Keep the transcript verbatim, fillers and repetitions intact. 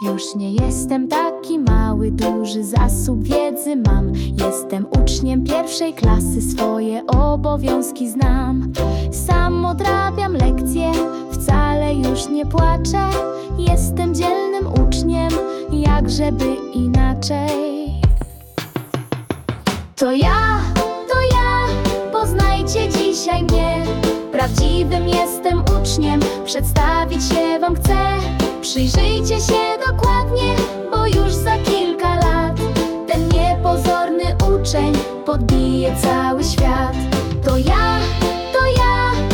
Już nie jestem taki mały, duży zasób wiedzy mam. Jestem uczniem pierwszej klasy, swoje obowiązki znam. Sam odrabiam lekcje, wcale już nie płaczę. Jestem dzielnym uczniem, jakżeby inaczej. To ja, to ja, poznajcie dzisiaj mnie. Prawdziwym jestem uczniem, przedstawić się wam chcę. Przyjrzyjcie się dokładnie, bo już za kilka lat ten niepozorny uczeń podbije cały świat. To ja,